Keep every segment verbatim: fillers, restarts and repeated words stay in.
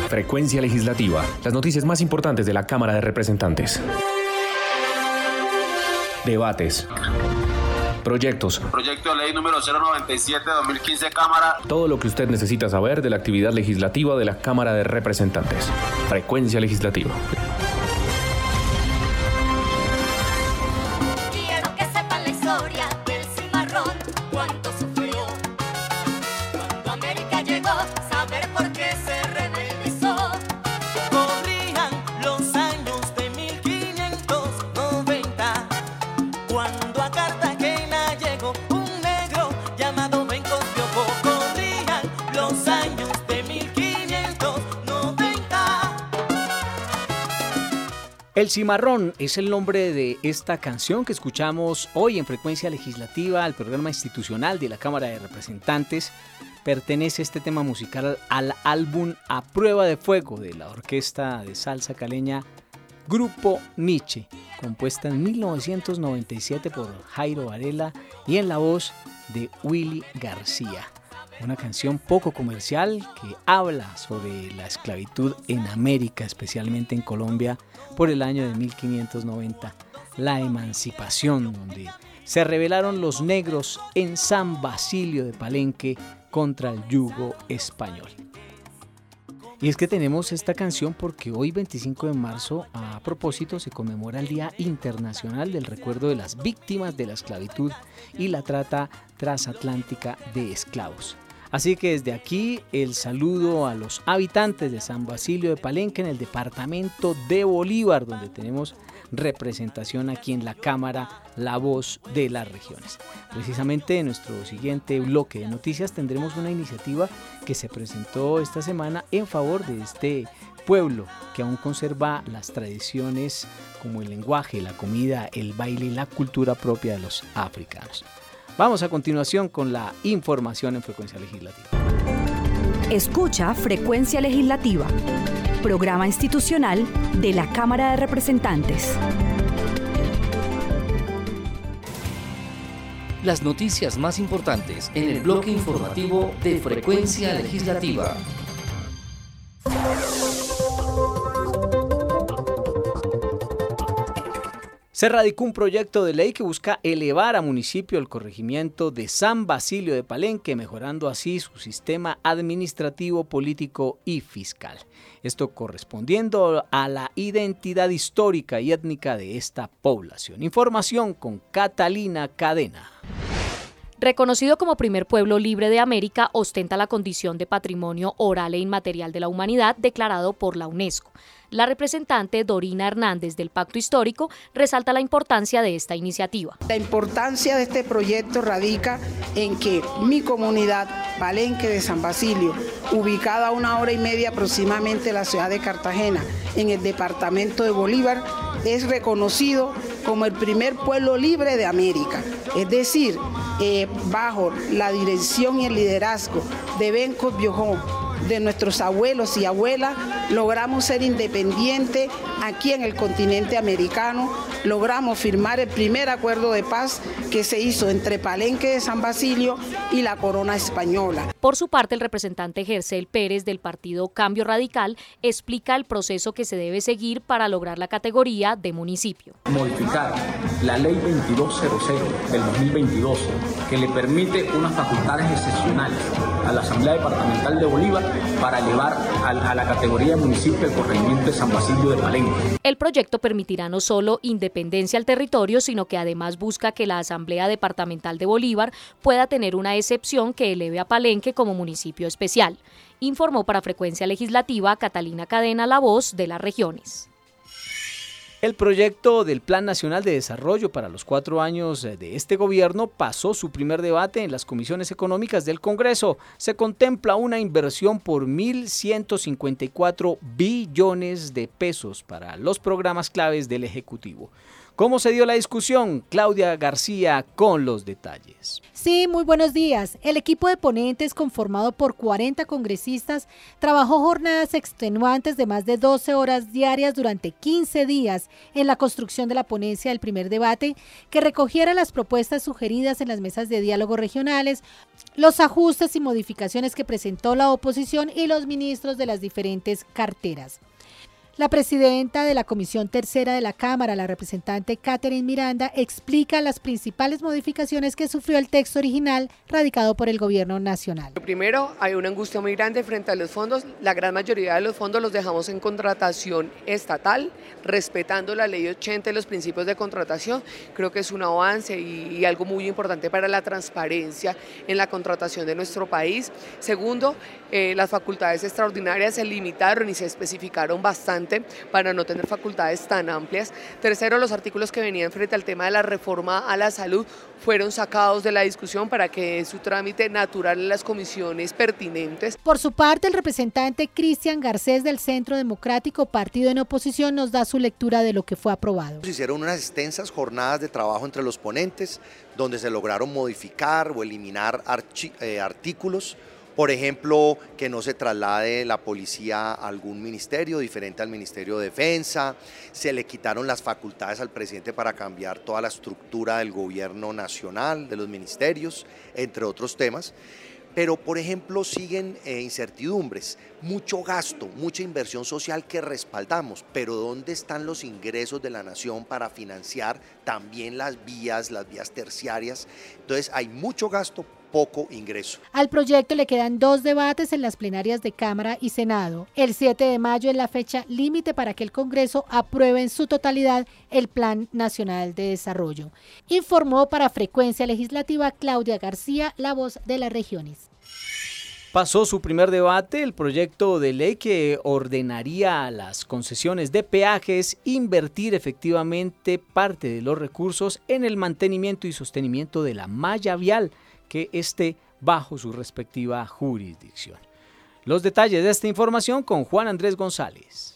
Frecuencia Legislativa. Las noticias más importantes de la Cámara de Representantes. Debates. Proyectos. Proyecto de ley número cero noventa y siete dos mil quince, Cámara. Todo lo que usted necesita saber de la actividad legislativa de la Cámara de Representantes. Frecuencia Legislativa. Quiero que sepan la historia del cimarrón, cuánto sufrió cuando América llegó, saber por qué se rebelizó. Corrían los años de mil quinientos noventa, cuando a Cartagena llegó un negro llamado Bencos Biobó. Corrían los años de mil quinientos noventa. El Cimarrón es el nombre de esta canción que escuchamos hoy en Frecuencia Legislativa, al programa institucional de la Cámara de Representantes. Pertenece este tema musical al álbum A Prueba de Fuego de la orquesta de salsa caleña Grupo Nietzsche, compuesta en mil novecientos noventa y siete por Jairo Varela y en la voz de Willy García. Una canción poco comercial que habla sobre la esclavitud en América, especialmente en Colombia, por el año de mil quinientos noventa, la emancipación, donde se rebelaron los negros en San Basilio de Palenque contra el yugo español. Y es que tenemos esta canción porque hoy, veinticinco de marzo, a propósito, se conmemora el Día Internacional del Recuerdo de las Víctimas de la Esclavitud y la Trata Transatlántica de Esclavos. Así que desde aquí el saludo a los habitantes de San Basilio de Palenque en el departamento de Bolívar, donde tenemos representación aquí en la Cámara, la voz de las regiones. Precisamente en nuestro siguiente bloque de noticias tendremos una iniciativa que se presentó esta semana en favor de este pueblo que aún conserva las tradiciones como el lenguaje, la comida, el baile y la cultura propia de los africanos. Vamos a continuación con la información en Frecuencia Legislativa. Escucha Frecuencia Legislativa, programa institucional de la Cámara de Representantes. Las noticias más importantes en el bloque informativo de Frecuencia Legislativa. Se radicó un proyecto de ley que busca elevar a municipio el corregimiento de San Basilio de Palenque, mejorando así su sistema administrativo, político y fiscal. Esto correspondiendo a la identidad histórica y étnica de esta población. Información con Catalina Cadena. Reconocido como primer pueblo libre de América, ostenta la condición de patrimonio oral e inmaterial de la humanidad declarado por la UNESCO. La representante Dorina Hernández del Pacto Histórico resalta la importancia de esta iniciativa. La importancia de este proyecto radica en que mi comunidad, Palenque de San Basilio, ubicada a una hora y media aproximadamente de la ciudad de Cartagena, en el departamento de Bolívar, es reconocido como el primer pueblo libre de América. Es decir, eh, bajo la dirección y el liderazgo de Bencos Biobó, de nuestros abuelos y abuelas, logramos ser independientes aquí en el continente americano, logramos firmar el primer acuerdo de paz que se hizo entre Palenque de San Basilio y la corona española. Por su parte, el representante Gercel Pérez del partido Cambio Radical explica el proceso que se debe seguir para lograr la categoría de municipio. Modificar la ley veintidós cero cero del dos mil veintidós, que le permite unas facultades excepcionales a la Asamblea Departamental de Bolívar para elevar a, a la categoría de municipio el corregimiento de San Basilio de Palenque. El proyecto permitirá no solo independencia al territorio, sino que además busca que la Asamblea Departamental de Bolívar pueda tener una excepción que eleve a Palenque como municipio especial. Informó para Frecuencia Legislativa Catalina Cadena, la voz de las regiones. El proyecto del Plan Nacional de Desarrollo para los cuatro años de este gobierno pasó su primer debate en las comisiones económicas del Congreso. Se contempla una inversión por mil ciento cincuenta y cuatro billones de pesos para los programas claves del Ejecutivo. ¿Cómo se dio la discusión? Claudia García con los detalles. Sí, muy buenos días. El equipo de ponentes, conformado por cuarenta congresistas, trabajó jornadas extenuantes de más de doce horas diarias durante quince días en la construcción de la ponencia del primer debate, que recogiera las propuestas sugeridas en las mesas de diálogo regionales, los ajustes y modificaciones que presentó la oposición y los ministros de las diferentes carteras. La presidenta de la Comisión Tercera de la Cámara, la representante Catherine Miranda, explica las principales modificaciones que sufrió el texto original radicado por el Gobierno Nacional. Primero, hay una angustia muy grande frente a los fondos. La gran mayoría de los fondos los dejamos en contratación estatal, respetando la ley ochenta y los principios de contratación. Creo que es un avance y, y algo muy importante para la transparencia en la contratación de nuestro país. Segundo, eh, las facultades extraordinarias se limitaron y se especificaron bastante para no tener facultades tan amplias. Tercero, los artículos que venían frente al tema de la reforma a la salud fueron sacados de la discusión para que su trámite natural en las comisiones pertinentes. Por su parte, el representante Cristian Garcés del Centro Democrático, partido en oposición, nos da su lectura de lo que fue aprobado. Se hicieron unas extensas jornadas de trabajo entre los ponentes, donde se lograron modificar o eliminar eh, artículos. Por ejemplo, que no se traslade la policía a algún ministerio diferente al Ministerio de Defensa, se le quitaron las facultades al presidente para cambiar toda la estructura del gobierno nacional, de los ministerios, entre otros temas. Pero, por ejemplo, siguen eh, incertidumbres, mucho gasto, mucha inversión social que respaldamos, pero ¿dónde están los ingresos de la nación para financiar también las vías, las vías terciarias? Entonces hay mucho gasto, poco ingreso. Al proyecto le quedan dos debates en las plenarias de Cámara y Senado. El siete de mayo es la fecha límite para que el Congreso apruebe en su totalidad el Plan Nacional de Desarrollo. Informó para Frecuencia Legislativa Claudia García, la voz de las regiones. Pasó su primer debate el proyecto de ley que ordenaría a las concesiones de peajes invertir efectivamente parte de los recursos en el mantenimiento y sostenimiento de la malla vial que esté bajo su respectiva jurisdicción. Los detalles de esta información con Juan Andrés González.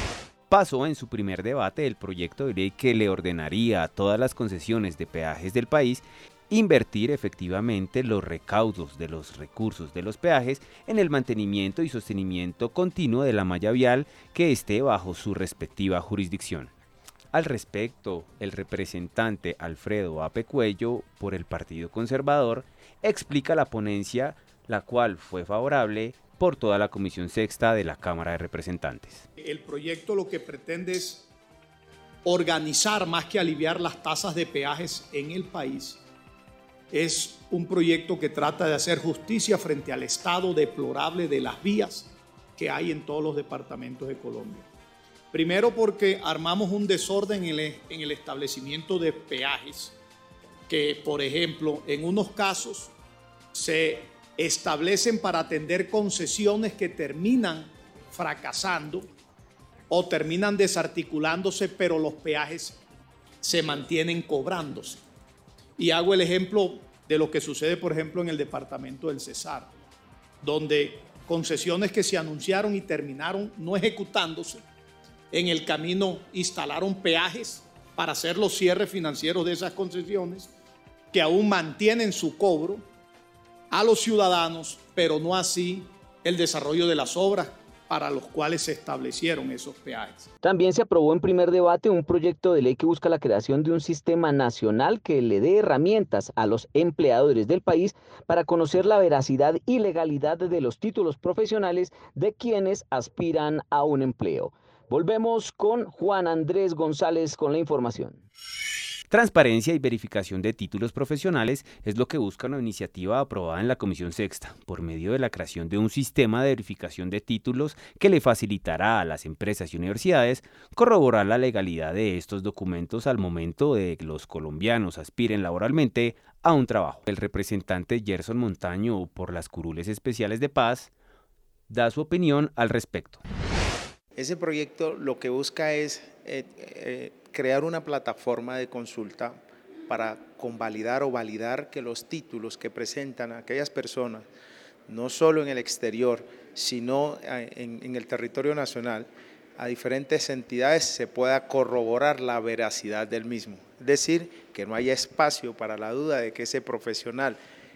Pasó en su primer debate el proyecto de ley que le ordenaría a todas las concesiones de peajes del país invertir efectivamente los recaudos de los recursos de los peajes en el mantenimiento y sostenimiento continuo de la malla vial que esté bajo su respectiva jurisdicción. Al respecto, el representante Alfredo Ape Cuello, por el Partido Conservador, explica la ponencia, la cual fue favorable por toda la Comisión Sexta de la Cámara de Representantes. El proyecto lo que pretende es organizar más que aliviar las tasas de peajes en el país. Es un proyecto que trata de hacer justicia frente al estado deplorable de las vías que hay en todos los departamentos de Colombia. Primero porque armamos un desorden en el, en el establecimiento de peajes, que por ejemplo en unos casos se establecen para atender concesiones que terminan fracasando o terminan desarticulándose, pero los peajes se mantienen cobrándose. Y hago el ejemplo de lo que sucede, por ejemplo, en el departamento del Cesar, donde concesiones que se anunciaron y terminaron no ejecutándose, en el camino instalaron peajes para hacer los cierres financieros de esas concesiones, que aún mantienen su cobro a los ciudadanos, pero no así el desarrollo de las obras para los cuales se establecieron esos peajes. También se aprobó en primer debate un proyecto de ley que busca la creación de un sistema nacional que le dé herramientas a los empleadores del país para conocer la veracidad y legalidad de los títulos profesionales de quienes aspiran a un empleo. Volvemos con Juan Andrés González con la información. Transparencia y verificación de títulos profesionales es lo que busca una iniciativa aprobada en la Comisión Sexta, por medio de la creación de un sistema de verificación de títulos que le facilitará a las empresas y universidades corroborar la legalidad de estos documentos al momento de que los colombianos aspiren laboralmente a un trabajo. El representante Gerson Montaño, por las Curules Especiales de Paz, da su opinión al respecto. Ese proyecto lo que busca es eh, eh, crear una plataforma de consulta para convalidar o validar que los títulos que presentan aquellas personas, no solo en el exterior, sino en, en el territorio nacional, a diferentes entidades se pueda corroborar la veracidad del mismo. Es decir, que no haya espacio para la duda de que ese profesional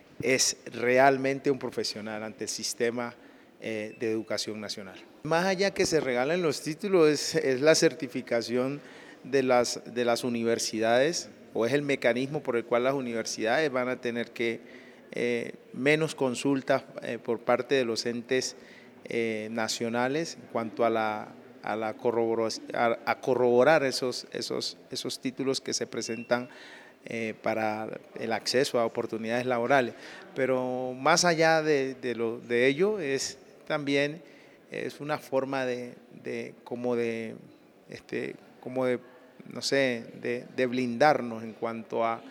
es realmente un profesional ante el sistema eh, de educación nacional. Más allá que se regalen los títulos, es, es la certificación de las, de las universidades, o es el mecanismo por el cual las universidades van a tener que eh, menos consultas eh, por parte de los entes eh, nacionales en cuanto a la a, la corrobor a, a corroborar esos, esos, esos títulos que se presentan eh, para el acceso a oportunidades laborales. Pero más allá de, de, lo, de ello, es también es una forma de, de como de, este, como de, no sé, de, de blindarnos en cuanto a,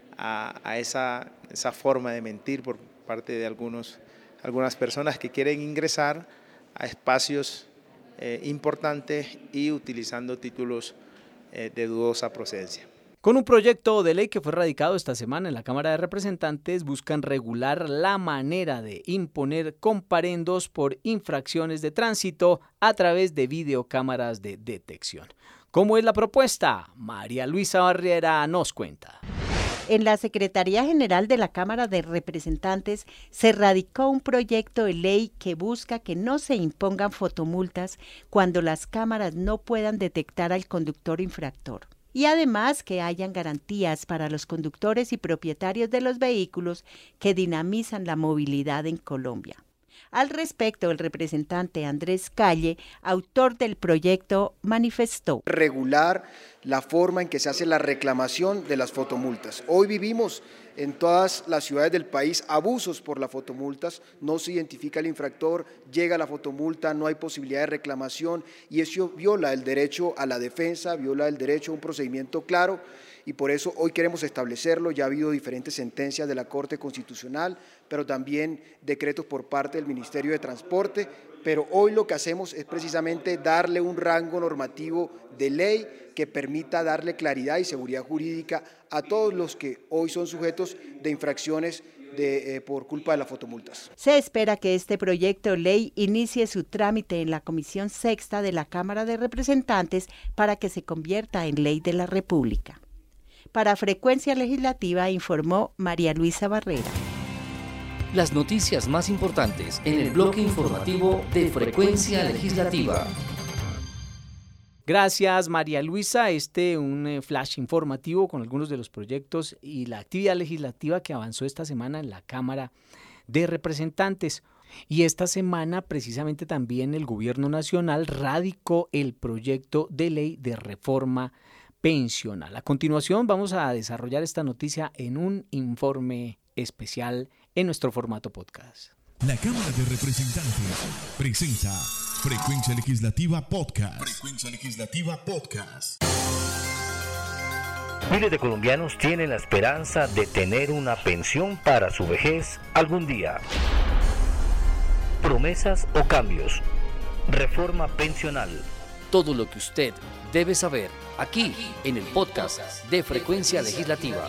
a, a esa, esa forma de mentir por parte de algunos, algunas personas que quieren ingresar a espacios Eh, importantes y utilizando títulos eh, de dudosa procedencia. Con un proyecto de ley que fue radicado esta semana en la Cámara de Representantes, buscan regular la manera de imponer comparendos por infracciones de tránsito a través de videocámaras de detección. ¿Cómo es la propuesta? María Luisa Barrera nos cuenta. En la Secretaría General de la Cámara de Representantes se radicó un proyecto de ley que busca que no se impongan fotomultas cuando las cámaras no puedan detectar al conductor infractor. Y además que hayan garantías para los conductores y propietarios de los vehículos que dinamizan la movilidad en Colombia. Al respecto, el representante Andrés Calle, autor del proyecto, manifestó. Regular la forma en que se hace la reclamación de las fotomultas. Hoy vivimos en todas las ciudades del país abusos por las fotomultas, no se identifica el infractor, llega la fotomulta, no hay posibilidad de reclamación y eso viola el derecho a la defensa, viola el derecho a un procedimiento claro. Y por eso hoy queremos establecerlo. Ya ha habido diferentes sentencias de la Corte Constitucional, pero también decretos por parte del Ministerio de Transporte, pero hoy lo que hacemos es precisamente darle un rango normativo de ley que permita darle claridad y seguridad jurídica a todos los que hoy son sujetos de infracciones de, eh, por culpa de las fotomultas. Se espera que este proyecto de ley inicie su trámite en la Comisión Sexta de la Cámara de Representantes para que se convierta en ley de la República. Para Frecuencia Legislativa informó María Luisa Barrera. Las noticias más importantes en el bloque informativo de Frecuencia Legislativa. Gracias, María Luisa. Este un flash informativo con algunos de los proyectos y la actividad legislativa que avanzó esta semana en la Cámara de Representantes. Y esta semana precisamente también el Gobierno Nacional radicó el proyecto de ley de reforma pensional. A continuación vamos a desarrollar esta noticia en un informe especial en nuestro formato podcast. La Cámara de Representantes presenta Frecuencia Legislativa Podcast. Frecuencia Legislativa Podcast. Miles de colombianos tienen la esperanza de tener una pensión para su vejez algún día. Promesas o cambios. Reforma pensional. Todo lo que usted debe saber aquí en el podcast de Frecuencia Legislativa.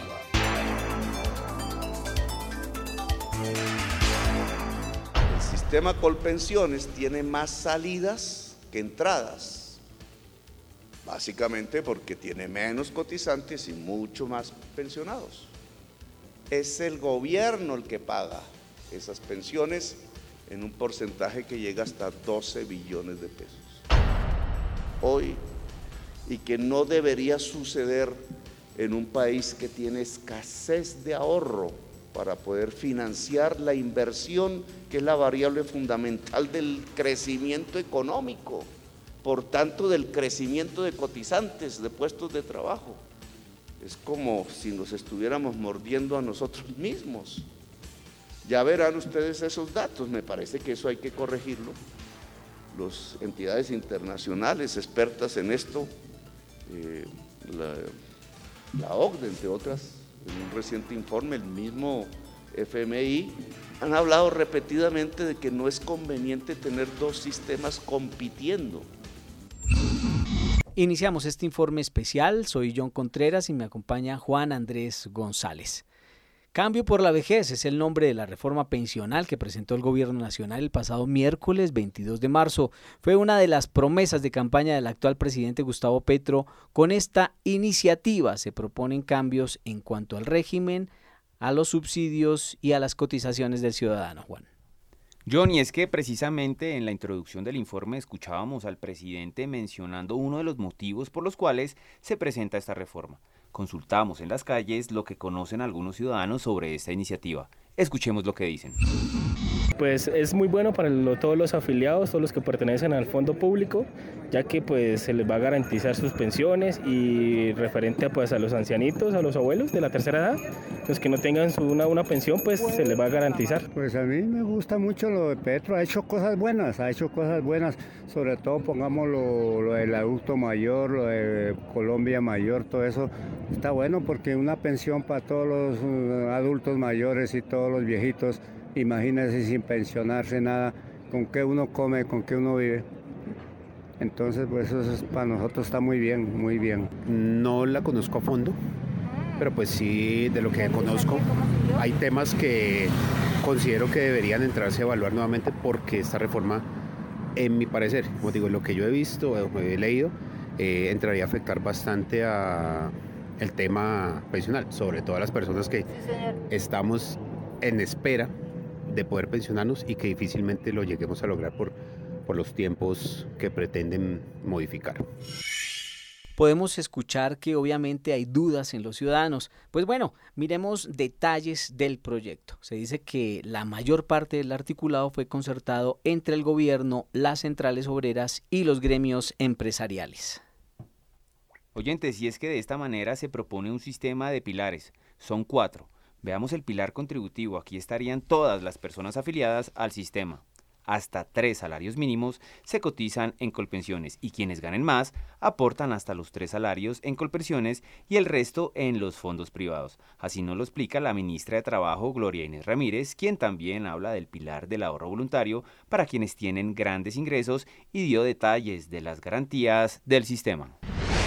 El sistema Colpensiones tiene más salidas que entradas, básicamente porque tiene menos cotizantes y mucho más pensionados. Es el gobierno el que paga esas pensiones en un porcentaje que llega hasta doce billones de pesos. Hoy, y que no debería suceder en un país que tiene escasez de ahorro para poder financiar la inversión, que es la variable fundamental del crecimiento económico, por tanto del crecimiento de cotizantes, de puestos de trabajo. Es como si nos estuviéramos mordiendo a nosotros mismos. Ya verán ustedes esos datos, me parece que eso hay que corregirlo. Las entidades internacionales expertas en esto, eh, la, la O C D E, entre otras, en un reciente informe, el mismo F M I, han hablado repetidamente de que no es conveniente tener dos sistemas compitiendo. Iniciamos este informe especial, soy John Contreras y me acompaña Juan Andrés González. Cambio por la vejez es el nombre de la reforma pensional que presentó el Gobierno Nacional el pasado miércoles veintidós de marzo. Fue una de las promesas de campaña del actual presidente Gustavo Petro. Con esta iniciativa se proponen cambios en cuanto al régimen, a los subsidios y a las cotizaciones del ciudadano, Juan. Johnny, es que precisamente en la introducción del informe escuchábamos al presidente mencionando uno de los motivos por los cuales se presenta esta reforma. Consultamos en las calles lo que conocen algunos ciudadanos sobre esta iniciativa. Escuchemos lo que dicen. Pues es muy bueno para lo, todos los afiliados, todos los que pertenecen al fondo público, ya que pues se les va a garantizar sus pensiones y referente a, pues, a los ancianitos, a los abuelos de la tercera edad, los que no tengan su, una, una pensión, pues se les va a garantizar. Pues a mí me gusta mucho lo de Petro, ha hecho cosas buenas, ha hecho cosas buenas, sobre todo pongamos lo, lo del adulto mayor, lo de Colombia Mayor, todo eso está bueno porque una pensión para todos los uh, adultos mayores y todos los viejitos, imagínense sin pensionarse nada, con qué uno come, con qué uno vive. Entonces, pues eso es, para nosotros está muy bien, muy bien. No la conozco a fondo, pero pues sí, de lo que conozco, hay temas que considero que deberían entrarse a evaluar nuevamente porque esta reforma, en mi parecer, como digo, lo que yo he visto, he leído, eh, entraría a afectar bastante a el tema pensional, sobre todo a las personas que estamos en espera de poder pensionarnos y que difícilmente lo lleguemos a lograr por, por los tiempos que pretenden modificar. Podemos escuchar que obviamente hay dudas en los ciudadanos. Pues bueno, miremos detalles del proyecto. Se dice que la mayor parte del articulado fue concertado entre el gobierno, las centrales obreras y los gremios empresariales. Oyentes, y es que de esta manera se propone un sistema de pilares. Son cuatro. Veamos el pilar contributivo. Aquí estarían todas las personas afiliadas al sistema. Hasta tres salarios mínimos se cotizan en Colpensiones y quienes ganen más aportan hasta los tres salarios en Colpensiones y el resto en los fondos privados. Así nos lo explica la ministra de Trabajo, Gloria Inés Ramírez, quien también habla del pilar del ahorro voluntario para quienes tienen grandes ingresos y dio detalles de las garantías del sistema.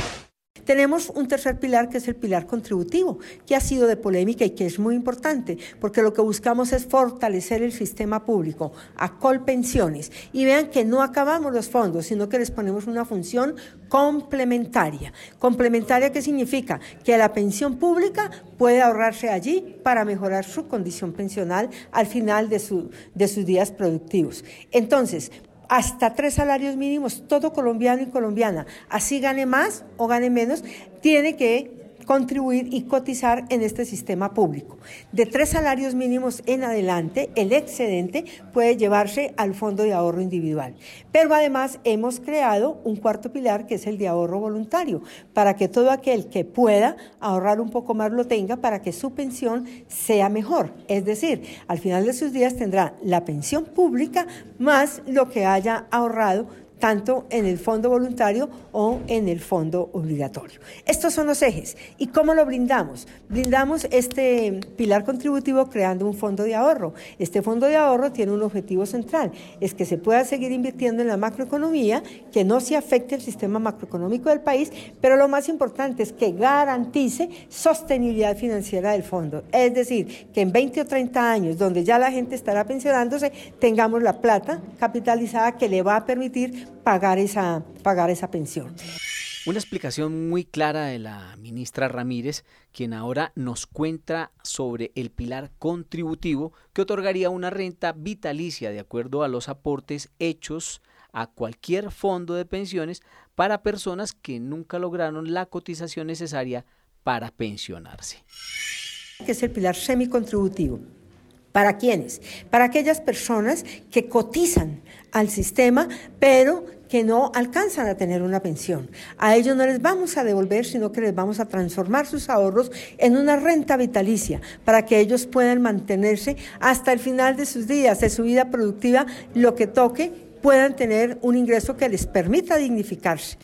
Tenemos un tercer pilar que es el pilar contributivo, que ha sido de polémica y que es muy importante, porque lo que buscamos es fortalecer el sistema público a Colpensiones. Y vean que no acabamos los fondos, sino que les ponemos una función complementaria. ¿Complementaria qué significa? Que la pensión pública puede ahorrarse allí para mejorar su condición pensional al final de, su, de sus días productivos. Entonces, hasta tres salarios mínimos, todo colombiano y colombiana, así gane más o gane menos, tiene que contribuir y cotizar en este sistema público. De tres salarios mínimos en adelante, el excedente puede llevarse al fondo de ahorro individual. Pero además hemos creado un cuarto pilar que es el de ahorro voluntario, para que todo aquel que pueda ahorrar un poco más lo tenga para que su pensión sea mejor. Es decir, al final de sus días tendrá la pensión pública más lo que haya ahorrado tanto en el fondo voluntario o en el fondo obligatorio. Estos son los ejes. ¿Y cómo lo brindamos? Brindamos este pilar contributivo creando un fondo de ahorro. Este fondo de ahorro tiene un objetivo central, es que se pueda seguir invirtiendo en la macroeconomía, que no se afecte el sistema macroeconómico del país, pero lo más importante es que garantice sostenibilidad financiera del fondo. Es decir, que en veinte o treinta años, donde ya la gente estará pensionándose, tengamos la plata capitalizada que le va a permitir pagar esa, pagar esa pensión. Una explicación muy clara de la ministra Ramírez, quien ahora nos cuenta sobre el pilar contributivo que otorgaría una renta vitalicia de acuerdo a los aportes hechos a cualquier fondo de pensiones para personas que nunca lograron la cotización necesaria para pensionarse. Que es el pilar semicontributivo. ¿Para quiénes? Para aquellas personas que cotizan al sistema, pero que no alcanzan a tener una pensión. A ellos no les vamos a devolver, sino que les vamos a transformar sus ahorros en una renta vitalicia, para que ellos puedan mantenerse hasta el final de sus días, de su vida productiva, lo que toque, puedan tener un ingreso que les permita dignificarse.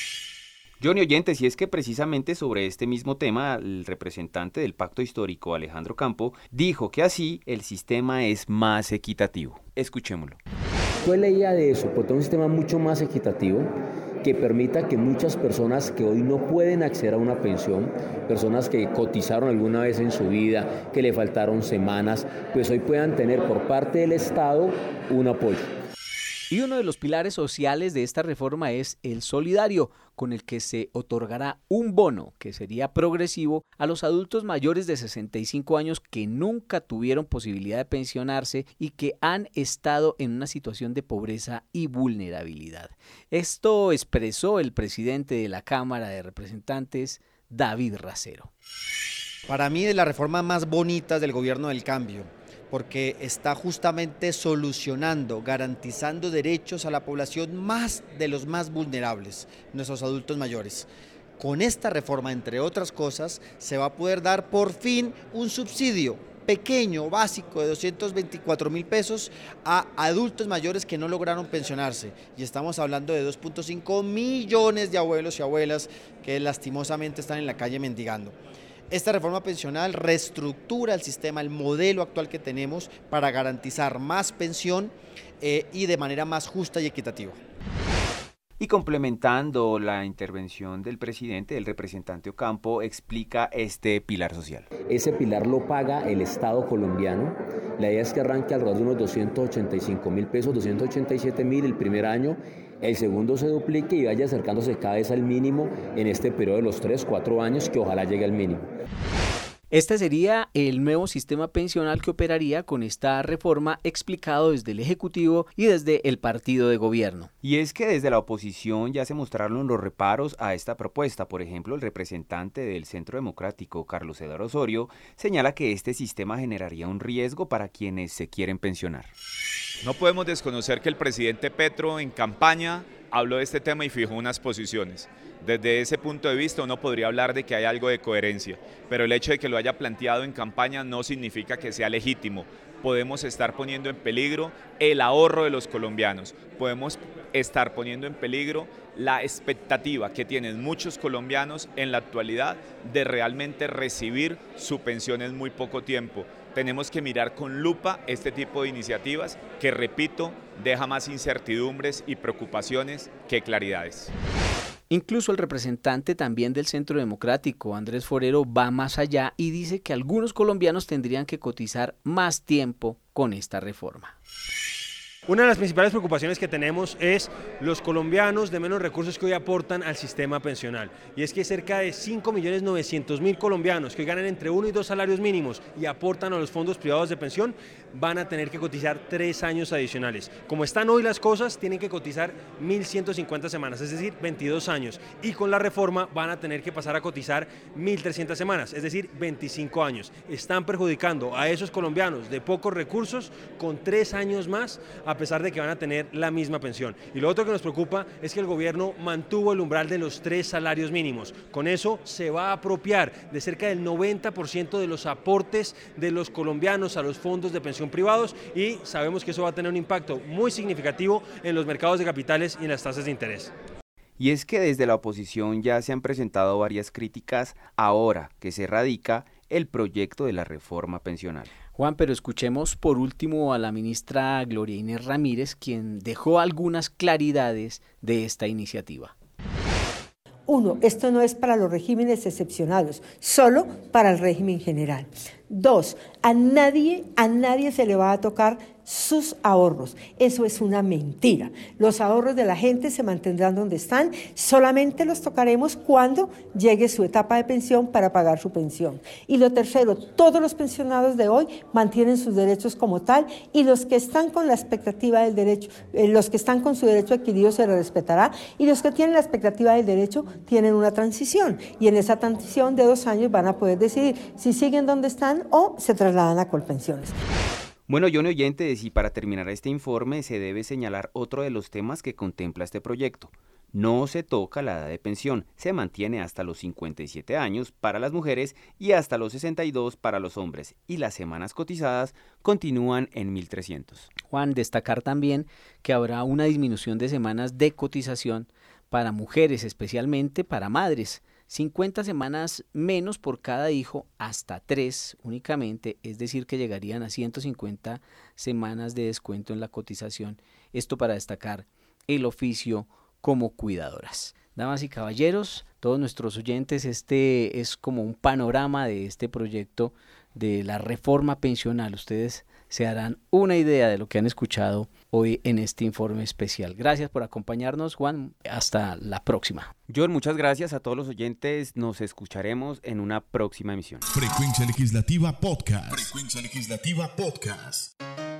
Johnny, oyentes, y es que precisamente sobre este mismo tema, el representante del Pacto Histórico, Alejandro Campo, dijo que así el sistema es más equitativo. Escuchémoslo. Yo leía de eso, porque es un sistema mucho más equitativo que permita que muchas personas que hoy no pueden acceder a una pensión, personas que cotizaron alguna vez en su vida, que le faltaron semanas, pues hoy puedan tener por parte del Estado un apoyo. Y uno de los pilares sociales de esta reforma es el solidario, con el que se otorgará un bono que sería progresivo a los adultos mayores de sesenta y cinco años que nunca tuvieron posibilidad de pensionarse y que han estado en una situación de pobreza y vulnerabilidad. Esto expresó el presidente de la Cámara de Representantes, David Racero. Para mí es la reforma más bonita del gobierno del cambio, porque está justamente solucionando, garantizando derechos a la población más de los más vulnerables, nuestros adultos mayores. Con esta reforma, entre otras cosas, se va a poder dar por fin un subsidio pequeño, básico, de doscientos veinticuatro mil pesos a adultos mayores que no lograron pensionarse. Y estamos hablando de dos punto cinco millones de abuelos y abuelas que lastimosamente están en la calle mendigando. Esta reforma pensional reestructura el sistema, el modelo actual que tenemos para garantizar más pensión eh, y de manera más justa y equitativa. Y complementando la intervención del presidente, el representante Ocampo explica este pilar social. Ese pilar lo paga el Estado colombiano. La idea es que arranque alrededor de unos doscientos ochenta y cinco mil pesos, doscientos ochenta y siete mil el primer año. El segundo se duplique y vaya acercándose cada vez al mínimo en este periodo de los tres, cuatro años, que ojalá llegue al mínimo. Este sería el nuevo sistema pensional que operaría con esta reforma, explicado desde el Ejecutivo y desde el partido de gobierno. Y es que desde la oposición ya se mostraron los reparos a esta propuesta. Por ejemplo, el representante del Centro Democrático, Carlos Eduardo Osorio, señala que este sistema generaría un riesgo para quienes se quieren pensionar. No podemos desconocer que el presidente Petro en campaña habló de este tema y fijó unas posiciones. Desde ese punto de vista uno podría hablar de que hay algo de coherencia, pero el hecho de que lo haya planteado en campaña no significa que sea legítimo. Podemos estar poniendo en peligro el ahorro de los colombianos, podemos estar poniendo en peligro la expectativa que tienen muchos colombianos en la actualidad de realmente recibir su pensión en muy poco tiempo. Tenemos que mirar con lupa este tipo de iniciativas que, repito, deja más incertidumbres y preocupaciones que claridades. Incluso el representante también del Centro Democrático, Andrés Forero, va más allá y dice que algunos colombianos tendrían que cotizar más tiempo con esta reforma. Una de las principales preocupaciones que tenemos es los colombianos de menos recursos que hoy aportan al sistema pensional. Y es que cerca de cinco millones novecientos mil colombianos que hoy ganan entre uno y dos salarios mínimos y aportan a los fondos privados de pensión van a tener que cotizar tres años adicionales. Como están hoy las cosas, tienen que cotizar mil ciento cincuenta semanas, es decir, veintidós años. Y con la reforma van a tener que pasar a cotizar mil trescientas semanas, es decir, veinticinco años. Están perjudicando a esos colombianos de pocos recursos con tres años más, a pesar de que van a tener la misma pensión. Y lo otro que nos preocupa es que el gobierno mantuvo el umbral de los tres salarios mínimos. Con eso se va a apropiar de cerca del noventa por ciento de los aportes de los colombianos a los fondos de pensión privados y sabemos que eso va a tener un impacto muy significativo en los mercados de capitales y en las tasas de interés. Y es que desde la oposición ya se han presentado varias críticas ahora que se radica el proyecto de la reforma pensional. Juan, pero escuchemos por último a la ministra Gloria Inés Ramírez, quien dejó algunas claridades de esta iniciativa. Uno, esto no es para los regímenes excepcionales, solo para el régimen general. Dos, a nadie, a nadie se le va a tocar sus ahorros. Eso es una mentira. Los ahorros de la gente se mantendrán donde están, solamente los tocaremos cuando llegue su etapa de pensión para pagar su pensión. Y lo tercero, todos los pensionados de hoy mantienen sus derechos como tal y los que están con la expectativa del derecho, eh, los que están con su derecho adquirido se les respetará y los que tienen la expectativa del derecho tienen una transición y en esa transición de dos años van a poder decidir si siguen donde están o se trasladan a Colpensiones. Bueno, Johnny Oyentes, y para terminar este informe se debe señalar otro de los temas que contempla este proyecto. No se toca la edad de pensión, se mantiene hasta los cincuenta y siete años para las mujeres y hasta los sesenta y dos para los hombres, y las semanas cotizadas continúan en mil trescientos. Juan, destacar también que habrá una disminución de semanas de cotización para mujeres, especialmente para madres. cincuenta semanas menos por cada hijo, hasta tres únicamente, es decir que llegarían a ciento cincuenta semanas de descuento en la cotización. Esto para destacar el oficio como cuidadoras. Damas y caballeros, todos nuestros oyentes, este es como un panorama de este proyecto de la reforma pensional. Ustedes se harán una idea de lo que han escuchado hoy en este informe especial. Gracias por acompañarnos, Juan. Hasta la próxima. John, muchas gracias a todos los oyentes. Nos escucharemos en una próxima emisión. Frecuencia Legislativa Podcast. Frecuencia Legislativa Podcast.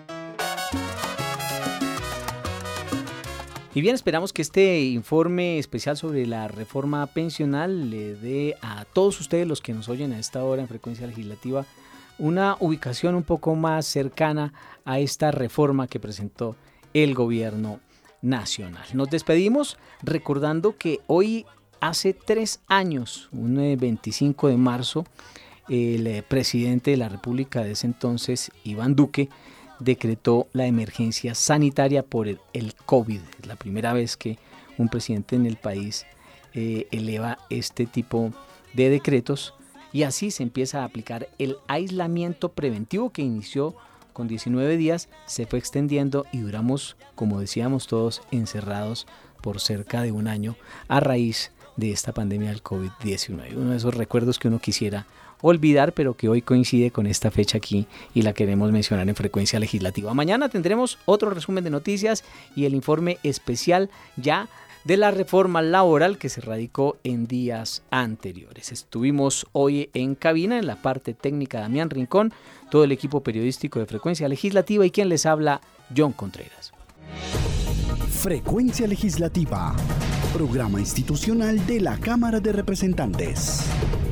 Y bien, esperamos que este informe especial sobre la reforma pensional le dé a todos ustedes los que nos oyen a esta hora en Frecuencia Legislativa una ubicación un poco más cercana a esta reforma que presentó el gobierno nacional. Nos despedimos recordando que hoy hace tres años, un veinticinco de marzo, el presidente de la República de ese entonces, Iván Duque, decretó la emergencia sanitaria por el, el COVID. Es la primera vez que un presidente en el país eh, eleva este tipo de decretos y así se empieza a aplicar el aislamiento preventivo que inició con diecinueve días, se fue extendiendo y duramos, como decíamos todos, encerrados por cerca de un año a raíz de esta pandemia del COVID diecinueve. Uno de esos recuerdos que uno quisiera olvidar, pero que hoy coincide con esta fecha aquí y la queremos mencionar en Frecuencia Legislativa. Mañana tendremos otro resumen de noticias y el informe especial ya de la reforma laboral que se radicó en días anteriores. Estuvimos hoy en cabina, en la parte técnica Damián Rincón, todo el equipo periodístico de Frecuencia Legislativa y quien les habla, John Contreras. Frecuencia Legislativa, programa institucional de la Cámara de Representantes.